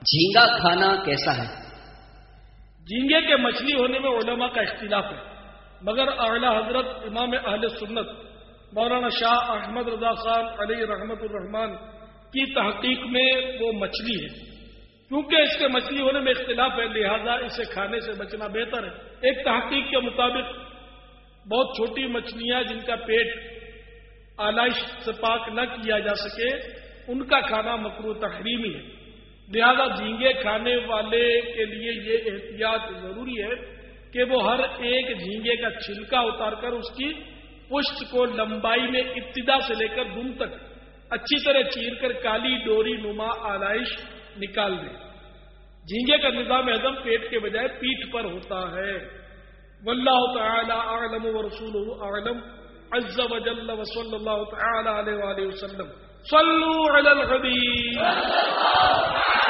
جھینگا کھانا کیسا ہے؟ جھینگے کے مچھلی ہونے میں علماء کا اختلاف ہے، مگر اعلیٰ حضرت امام اہل سنت مولانا شاہ احمد رضا خان علیہ رحمت الرحمان کی تحقیق میں وہ مچھلی ہے۔ کیونکہ اس کے مچھلی ہونے میں اختلاف ہے، لہذا اسے کھانے سے بچنا بہتر ہے۔ ایک تحقیق کے مطابق بہت چھوٹی مچھلیاں جن کا پیٹ آلائش سے پاک نہ کیا جا سکے ان کا کھانا مکروہ تحریمی ہے، لہذا جھینگے کھانے والے کے لیے یہ احتیاط ضروری ہے کہ وہ ہر ایک جھینگے کا چھلکا اتار کر اس کی پشت کو لمبائی میں ابتدا سے لے کر دم تک اچھی طرح چیر کر کالی ڈوری نما آلائش نکال دے۔ جھینگے کا نظام ہضم پیٹ کے بجائے پیٹھ پر ہوتا ہے۔ واللہ تعالی اعلم ورسولہ اعلم عز وجل وصلی اللہ تعالی علیہ وآلہ وسلم۔ صلوا علی الحبیب۔